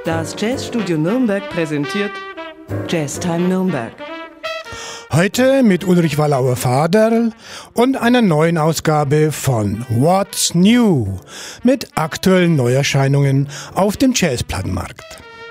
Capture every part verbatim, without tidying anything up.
Das Jazzstudio Nürnberg präsentiert Jazztime Nürnberg. Heute mit Ulrich Wallauer-Faderl und einer neuen Ausgabe von What's New mit aktuellen Neuerscheinungen auf dem Jazzplattenmarkt.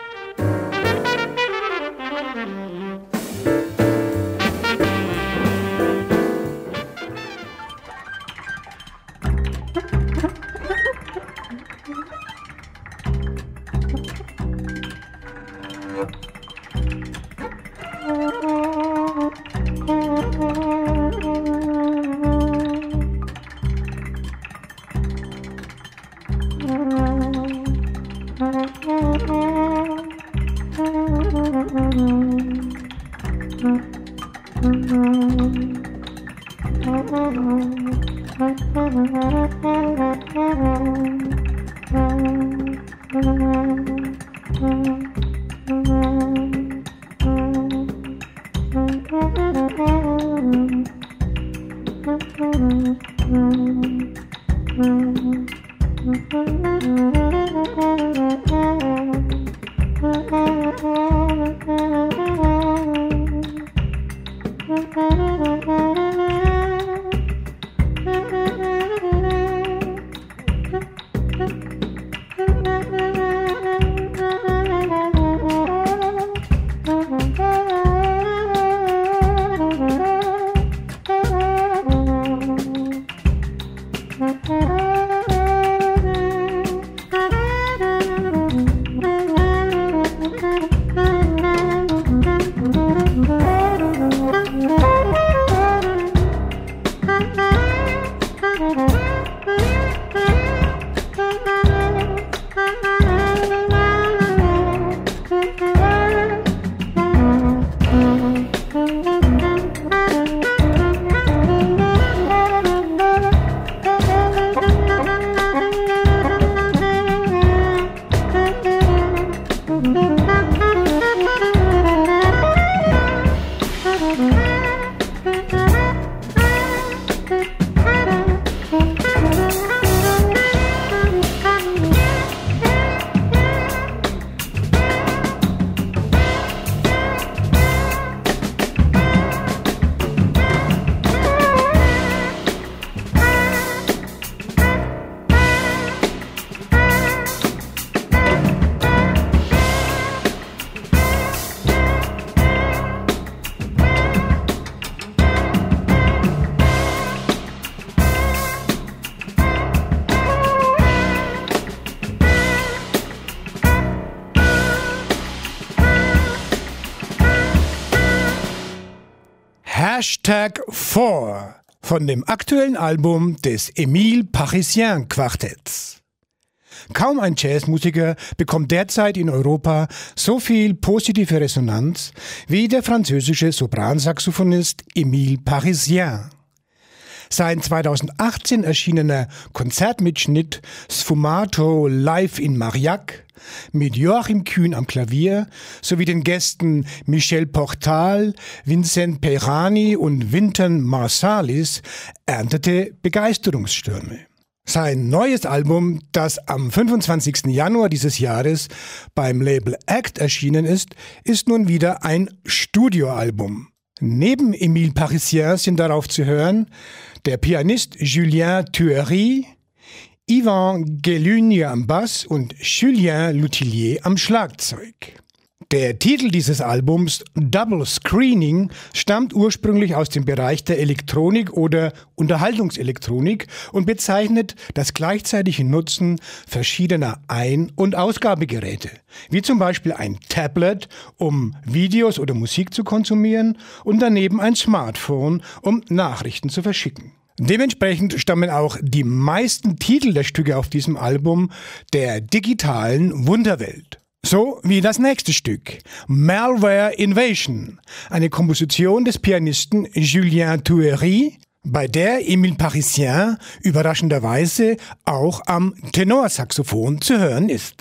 Hashtag vier von dem aktuellen Album des Emile Parisien Quartetts. Kaum ein Jazzmusiker bekommt derzeit in Europa so viel positive Resonanz wie der französische Sopransaxophonist Emile Parisien. Sein zweitausendachtzehn erschienener Konzertmitschnitt Sfumato live in Marillac mit Joachim Kühn am Klavier sowie den Gästen Michel Portal, Vincent Peirani und Wynton Marsalis erntete Begeisterungsstürme. Sein neues Album, das am fünfundzwanzigsten Januar dieses Jahres beim Label Act erschienen ist, ist nun wieder ein Studioalbum. Neben Emile Parisien sind darauf zu hören der Pianist Julien Thuery, Yvan Gelugne am Bass und Julien Lutillier am Schlagzeug. Der Titel dieses Albums, Double Screening, stammt ursprünglich aus dem Bereich der Elektronik oder Unterhaltungselektronik und bezeichnet das gleichzeitige Nutzen verschiedener Ein- und Ausgabegeräte, wie zum Beispiel ein Tablet, um Videos oder Musik zu konsumieren, und daneben ein Smartphone, um Nachrichten zu verschicken. Dementsprechend stammen auch die meisten Titel der Stücke auf diesem Album der digitalen Wunderwelt. So wie das nächste Stück, Malware Invasion, eine Komposition des Pianisten Julien Thuery, bei der Emile Parisien überraschenderweise auch am Tenorsaxophon zu hören ist.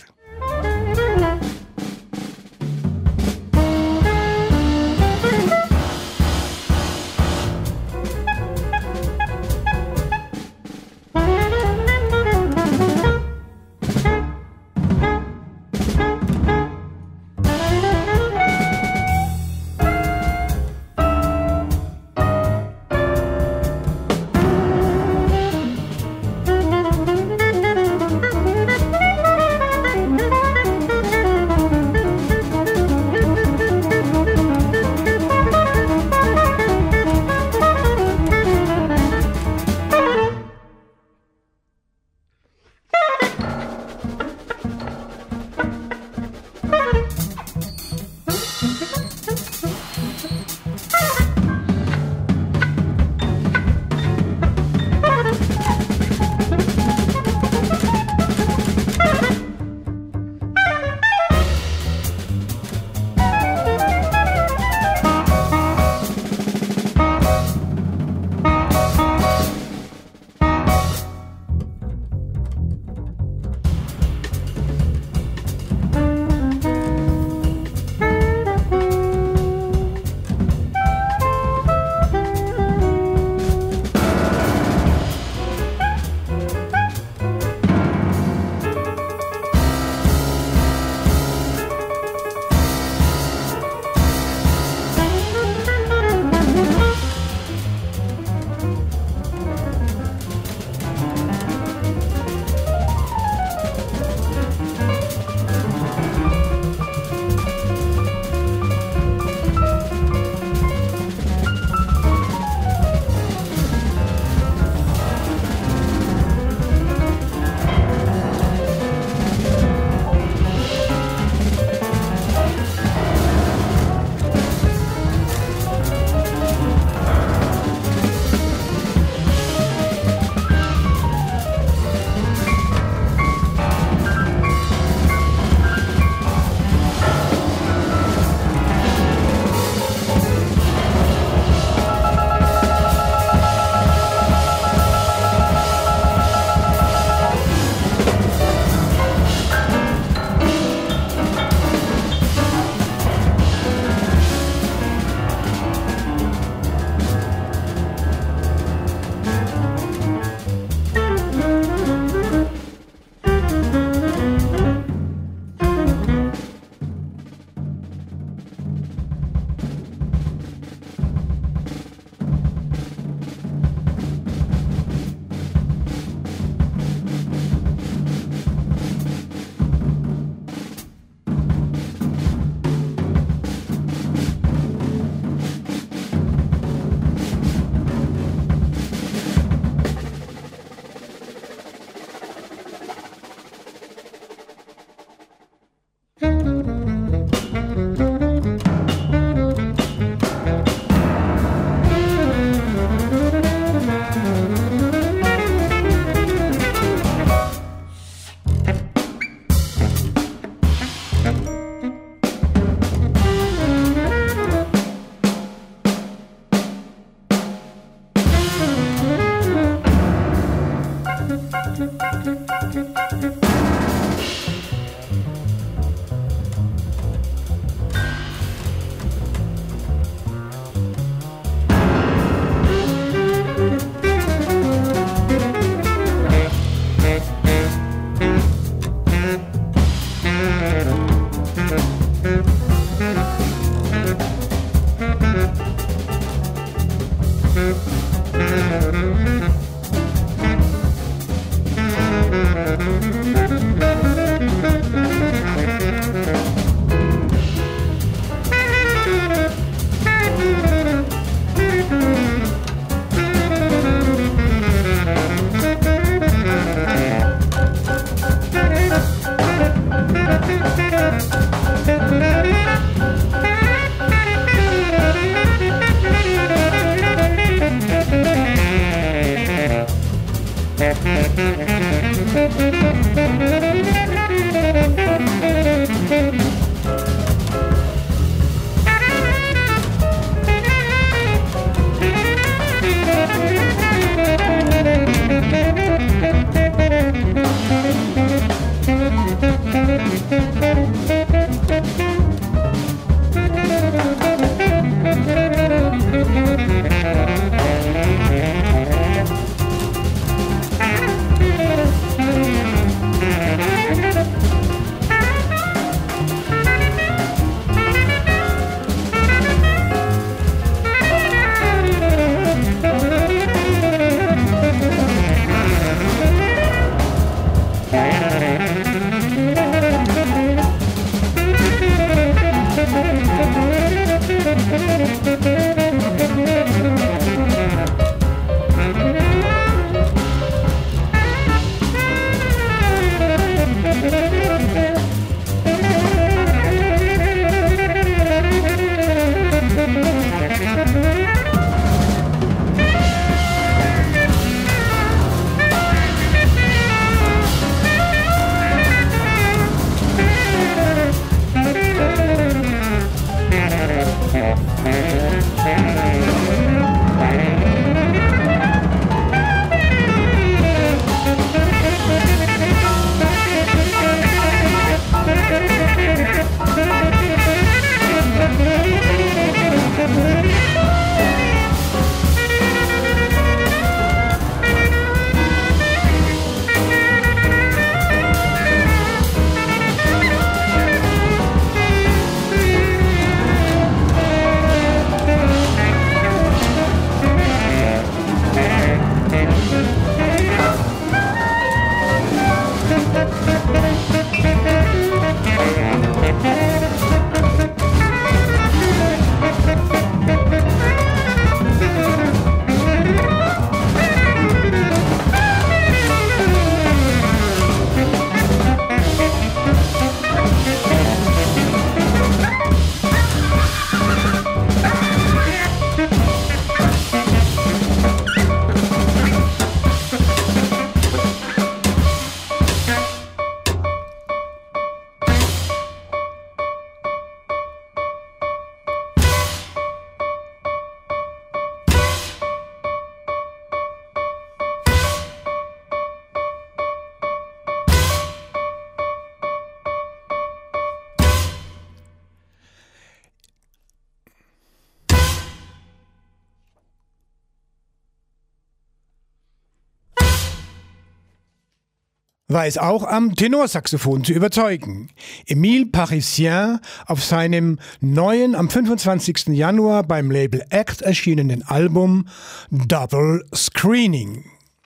War es auch am Tenorsaxophon zu überzeugen. Emile Parisien auf seinem neuen, am fünfundzwanzigsten Januar beim Label Act erschienenen Album Double Screening.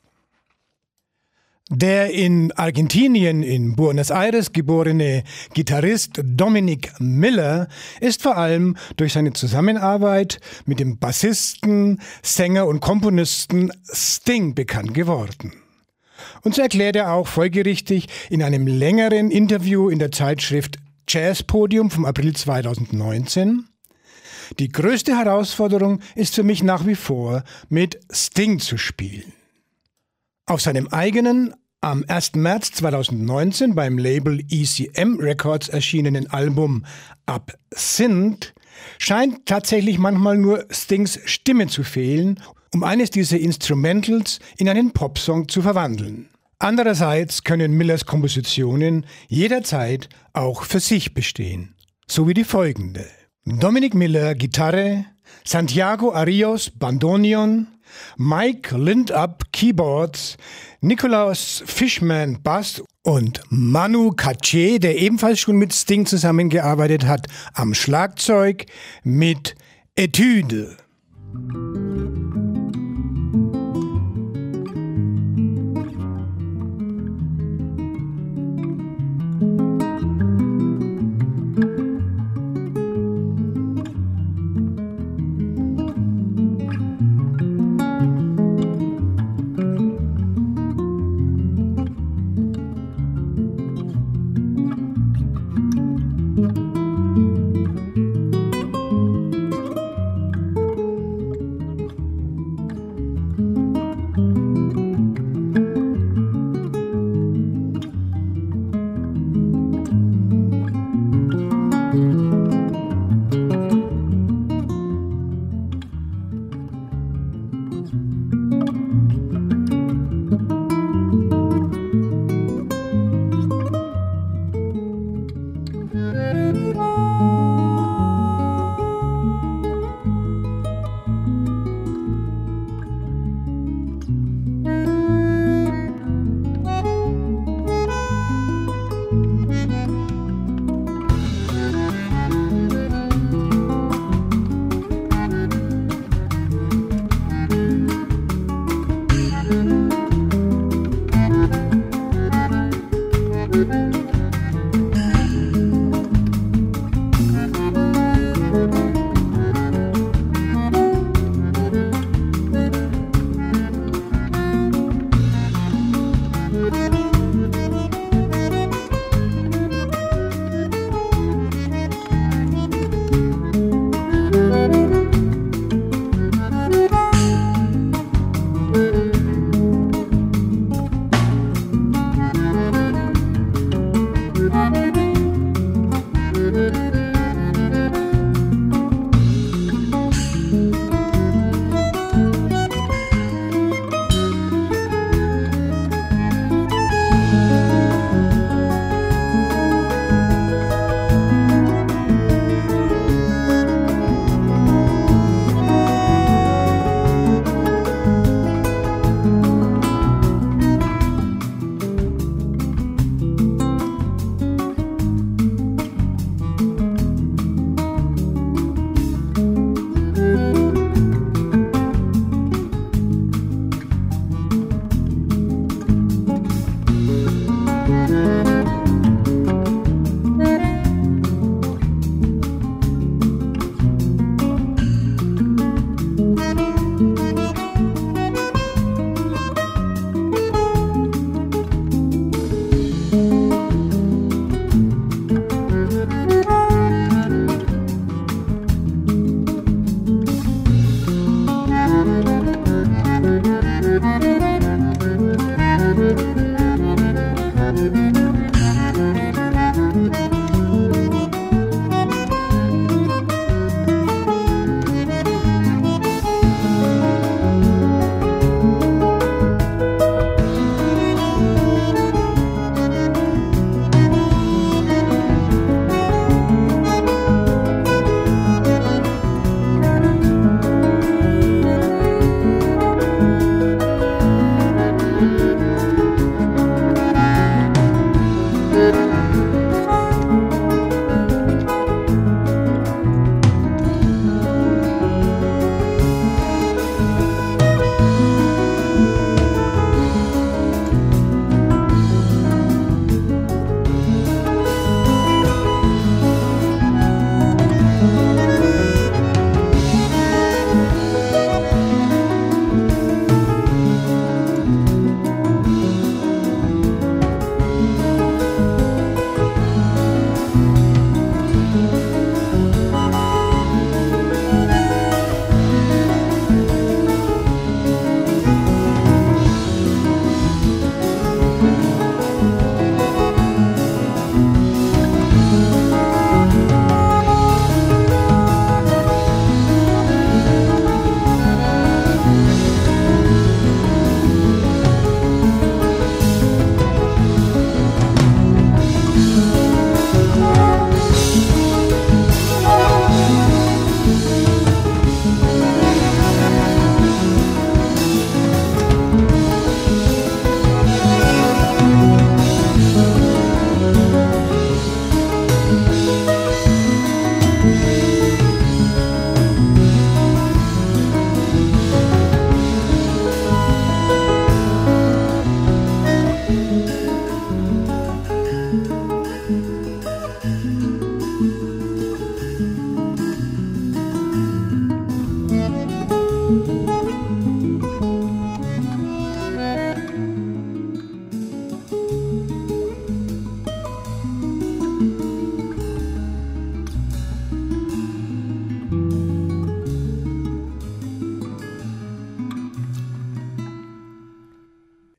Der in Argentinien in Buenos Aires geborene Gitarrist Dominic Miller ist vor allem durch seine Zusammenarbeit mit dem Bassisten, Sänger und Komponisten Sting bekannt geworden. Und so erklärt er auch folgerichtig in einem längeren Interview in der Zeitschrift Jazz Podium vom April zweitausendneunzehn: Die größte Herausforderung ist für mich nach wie vor, mit Sting zu spielen. Auf seinem eigenen, am ersten März zweitausendneunzehn beim Label E C M Records erschienenen Album Absinthe scheint tatsächlich manchmal nur Stings Stimme zu fehlen, um eines dieser Instrumentals in einen Popsong zu verwandeln. Andererseits können Millers Kompositionen jederzeit auch für sich bestehen, so wie die folgende. Dominic Miller Gitarre, Santiago Arios Bandoneon, Mike Lindup Keyboards, Nicolas Fishman Bass und Manu Katché, der ebenfalls schon mit Sting zusammengearbeitet hat, am Schlagzeug mit Etüde.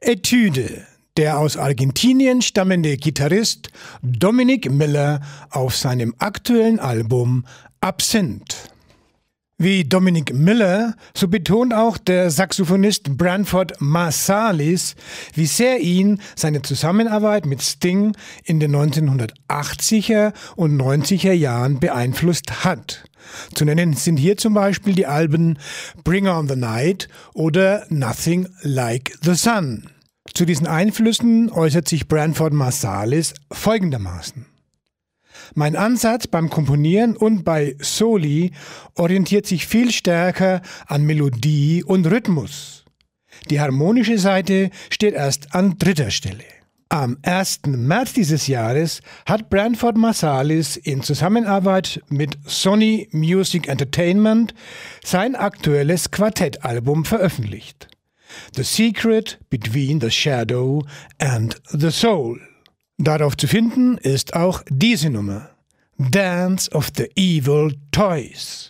Etüde, der aus Argentinien stammende Gitarrist Dominic Miller auf seinem aktuellen Album Absent. Wie Dominic Miller, so betont auch der Saxophonist Branford Marsalis, wie sehr ihn seine Zusammenarbeit mit Sting in den neunzehnhundertachtziger und neunziger Jahren beeinflusst hat. Zu nennen sind hier zum Beispiel die Alben Bring on the Night oder Nothing Like the Sun. Zu diesen Einflüssen äußert sich Branford Marsalis folgendermaßen: Mein Ansatz beim Komponieren und bei Soli orientiert sich viel stärker an Melodie und Rhythmus. Die harmonische Seite steht erst an dritter Stelle. Am ersten März dieses Jahres hat Branford Marsalis in Zusammenarbeit mit Sony Music Entertainment sein aktuelles Quartettalbum veröffentlicht. The Secret Between the Shadow and the Soul. Darauf zu finden ist auch diese Nummer, Dance of the Evil Toys.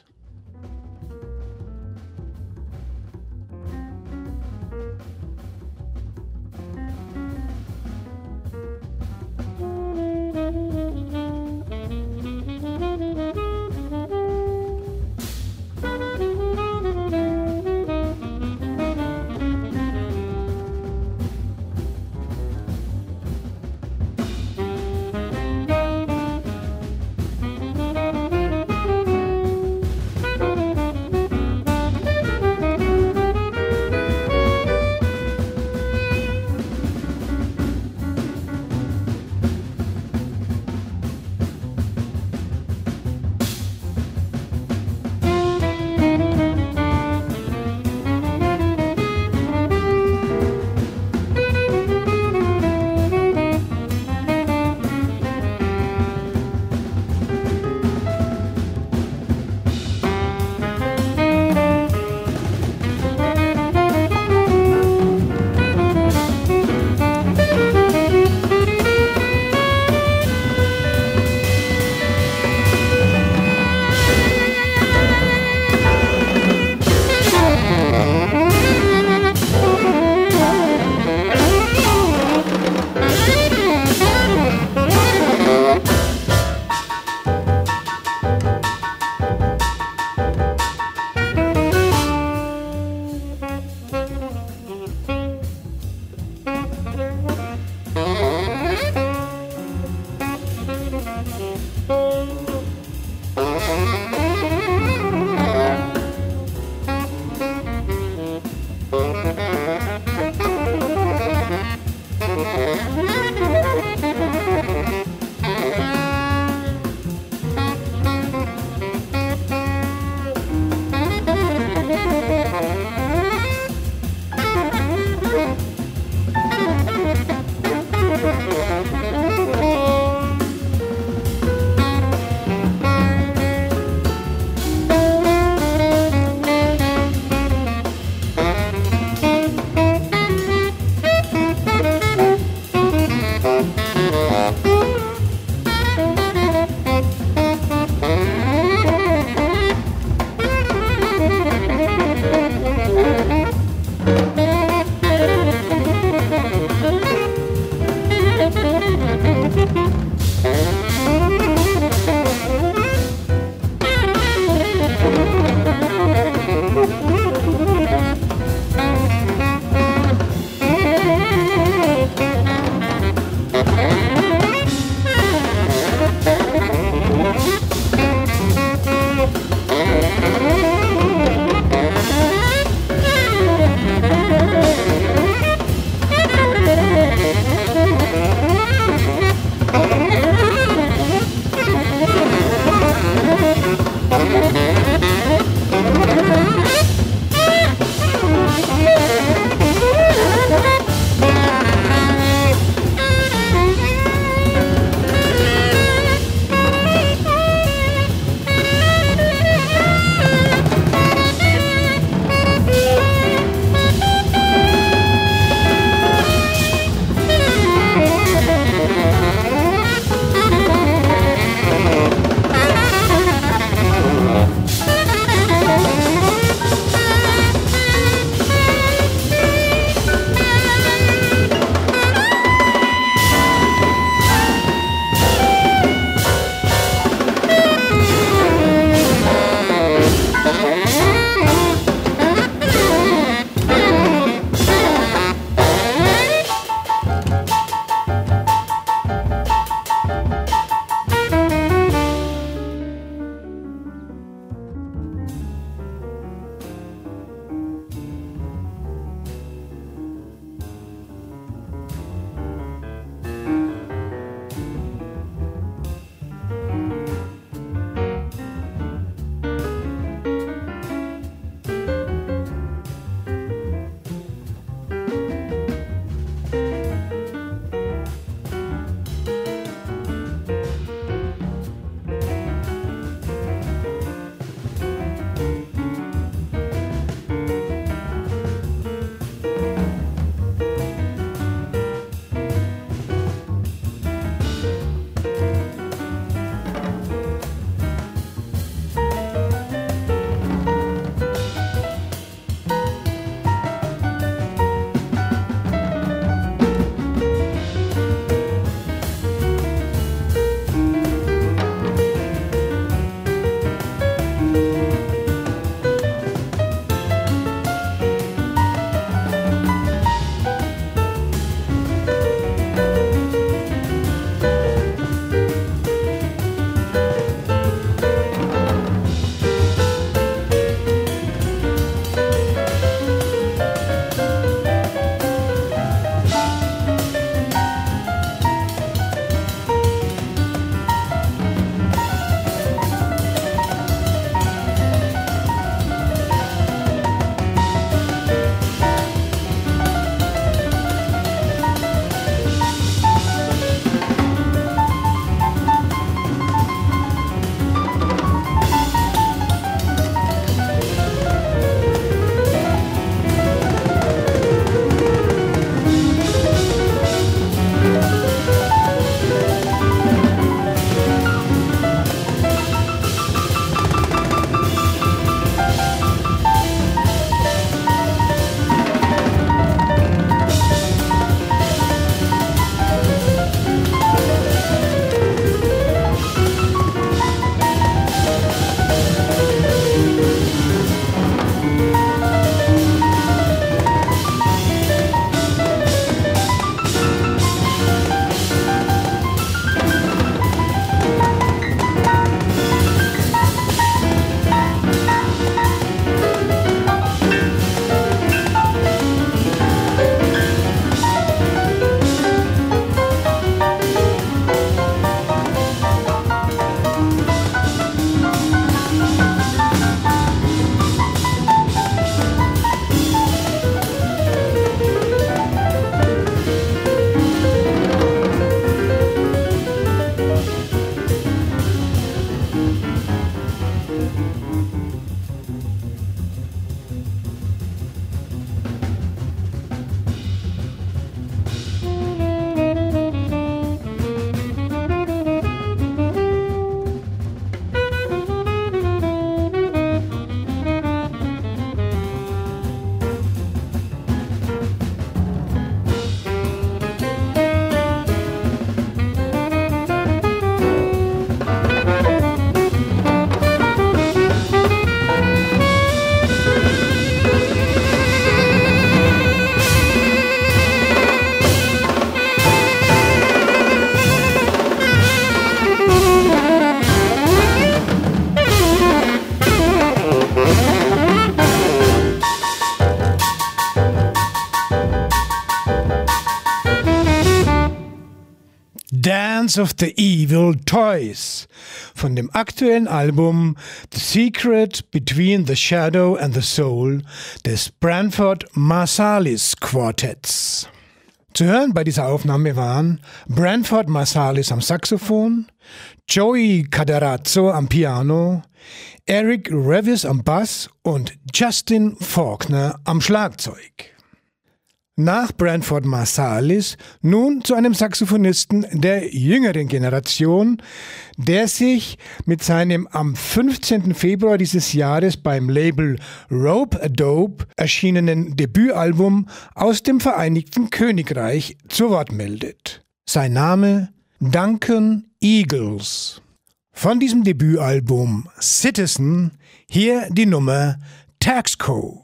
Dance of the Evil Toys von dem aktuellen Album The Secret Between the Shadow and the Soul des Branford Marsalis Quartetts. Zu hören bei dieser Aufnahme waren Branford Marsalis am Saxophon, Joey Caderazzo am Piano, Eric Revis am Bass und Justin Faulkner am Schlagzeug. Nach Branford Marsalis nun zu einem Saxophonisten der jüngeren Generation, der sich mit seinem am fünfzehnten Februar dieses Jahres beim Label Rope-A-Dope erschienenen Debütalbum aus dem Vereinigten Königreich zu Wort meldet. Sein Name Duncan Eagles. Von diesem Debütalbum Citizen hier die Nummer Taxco.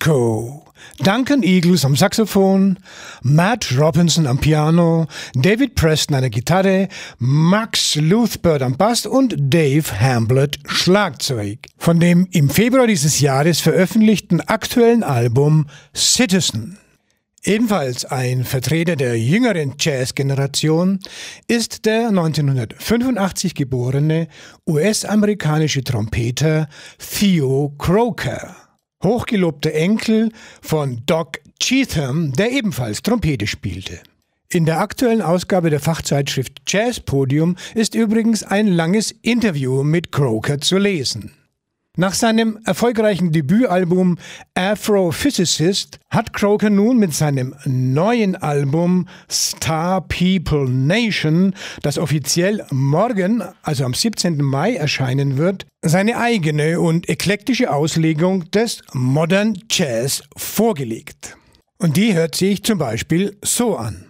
Echo, Duncan Eagles am Saxophon, Matt Robinson am Piano, David Preston an der Gitarre, Max Luthbert am Bass und Dave Hamblett Schlagzeug. Von dem im Februar dieses Jahres veröffentlichten aktuellen Album Citizen. Ebenfalls ein Vertreter der jüngeren Jazz-Generation ist der neunzehnhundertfünfundachtzig geborene U S-amerikanische Trompeter Theo Croker, hochgelobter Enkel von Doc Cheatham, der ebenfalls Trompete spielte. In der aktuellen Ausgabe der Fachzeitschrift Jazz Podium ist übrigens ein langes Interview mit Croker zu lesen. Nach seinem erfolgreichen Debütalbum Afrophysicist hat Croker nun mit seinem neuen Album Star People Nation, das offiziell morgen, also am siebzehnten Mai erscheinen wird, seine eigene und eklektische Auslegung des Modern Jazz vorgelegt. Und die hört sich zum Beispiel so an.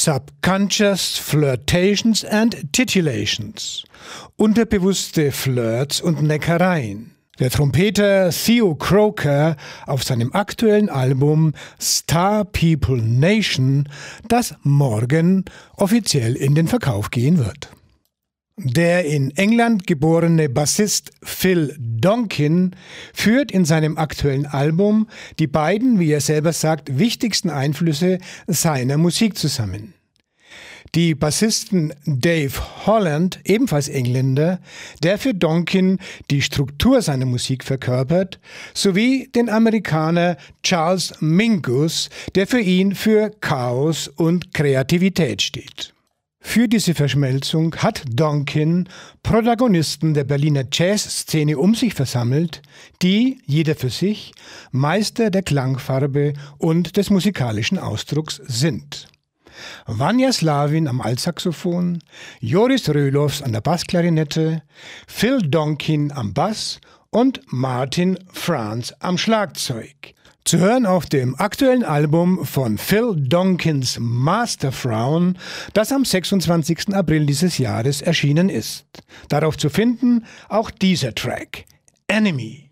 Subconscious Flirtations and Titillations, unterbewusste Flirts und Neckereien. Der Trompeter Theo Croker auf seinem aktuellen Album Star People Nation, das morgen offiziell in den Verkauf gehen wird. Der in England geborene Bassist Phil Donkin führt in seinem aktuellen Album die beiden, wie er selber sagt, wichtigsten Einflüsse seiner Musik zusammen. Die Bassisten Dave Holland, ebenfalls Engländer, der für Donkin die Struktur seiner Musik verkörpert, sowie den Amerikaner Charles Mingus, der für ihn für Chaos und Kreativität steht. Für diese Verschmelzung hat Donkin Protagonisten der Berliner Jazzszene um sich versammelt, die, jeder für sich, Meister der Klangfarbe und des musikalischen Ausdrucks sind. Vanja Slavin am Altsaxophon, Joris Röhloffs an der Bassklarinette, Phil Donkin am Bass und Martin Franz am Schlagzeug. Zu hören auf dem aktuellen Album von Phil Donkins Masterfrauen, das am sechsundzwanzigsten April dieses Jahres erschienen ist. Darauf zu finden auch dieser Track, Enemy.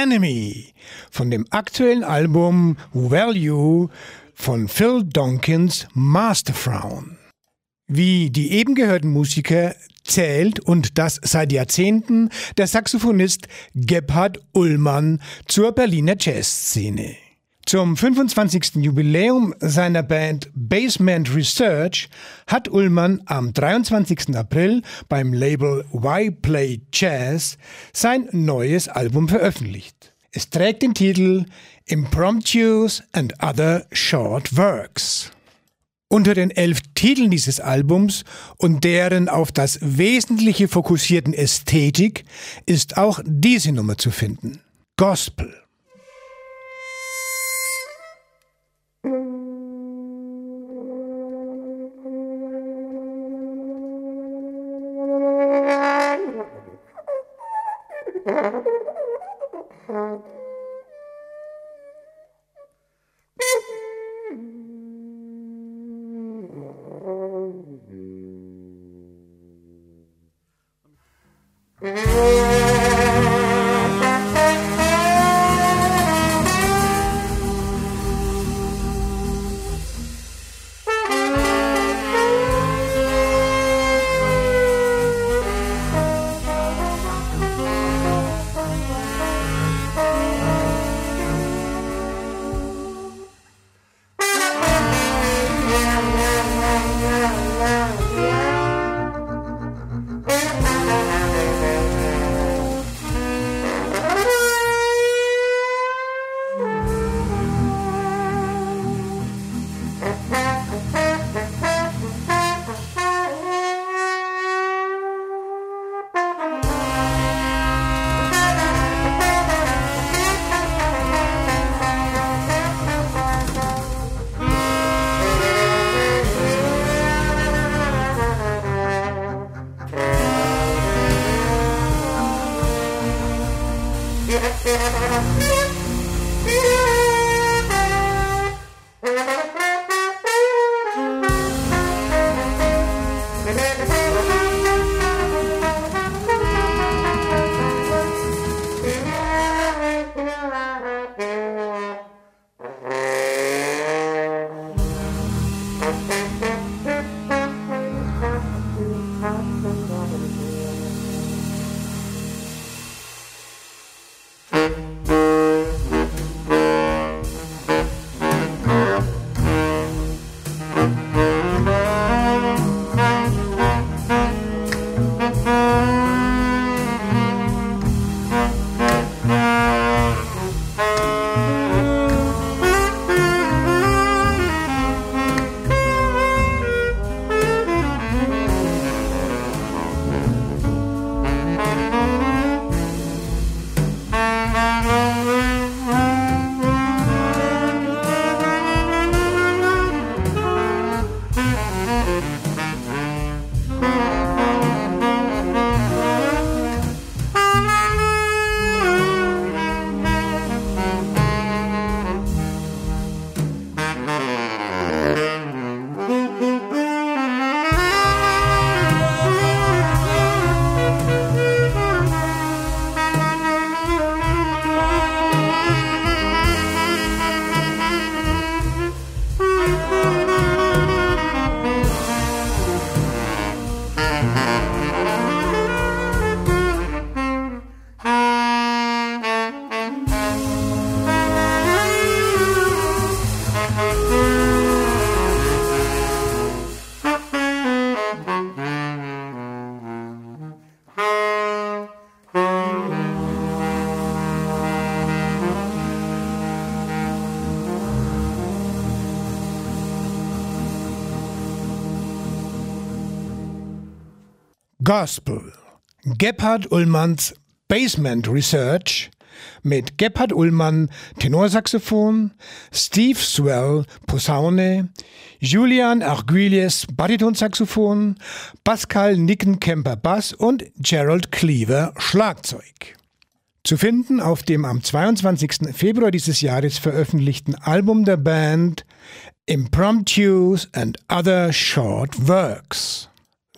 Enemy von dem aktuellen Album Value von Phil Donkins Masterfrauen. Wie die eben gehörten Musiker zählt, und das seit Jahrzehnten, der Saxophonist Gebhard Ullmann zur Berliner Jazzszene. Zum fünfundzwanzigsten Jubiläum seiner Band Basement Research hat Ullmann am dreiundzwanzigsten April beim Label Why Play Jazz sein neues Album veröffentlicht. Es trägt den Titel Impromptus and Other Short Works. Unter den elf Titeln dieses Albums und deren auf das Wesentliche fokussierten Ästhetik ist auch diese Nummer zu finden: Gospel. Gospel. Gebhard Ullmanns Basement Research mit Gebhard Ullmann Tenorsaxophon, Steve Swell Posaune, Julian Arguelles Baritonsaxophon, Pascal Nickenkemper Bass und Gerald Cleaver Schlagzeug. Zu finden auf dem am zweiundzwanzigsten Februar dieses Jahres veröffentlichten Album der Band Impromptus and Other Short Works.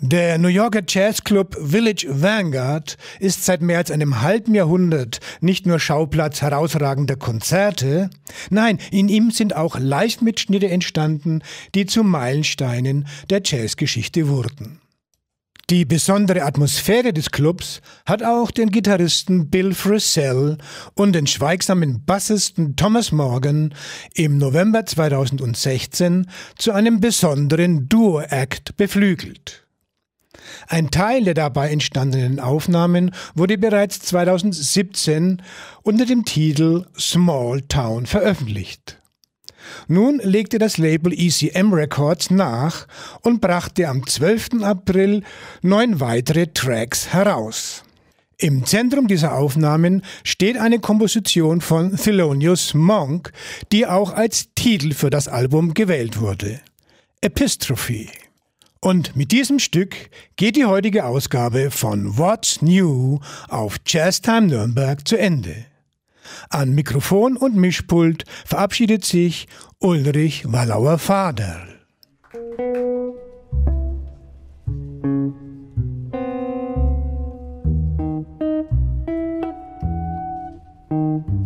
Der New Yorker Jazzclub Village Vanguard ist seit mehr als einem halben Jahrhundert nicht nur Schauplatz herausragender Konzerte, nein, in ihm sind auch Live-Mitschnitte entstanden, die zu Meilensteinen der Jazzgeschichte wurden. Die besondere Atmosphäre des Clubs hat auch den Gitarristen Bill Frisell und den schweigsamen Bassisten Thomas Morgan im November zweitausendsechzehn zu einem besonderen Duo-Act beflügelt. Ein Teil der dabei entstandenen Aufnahmen wurde bereits zweitausendsiebzehn unter dem Titel Small Town veröffentlicht. Nun legte das Label E C M Records nach und brachte am zwölften April neun weitere Tracks heraus. Im Zentrum dieser Aufnahmen steht eine Komposition von Thelonious Monk, die auch als Titel für das Album gewählt wurde: Epistrophe. Und mit diesem Stück geht die heutige Ausgabe von What's New auf Jazztime Nürnberg zu Ende. An Mikrofon und Mischpult verabschiedet sich Ulrich Wallauer-Faderl. Thank you.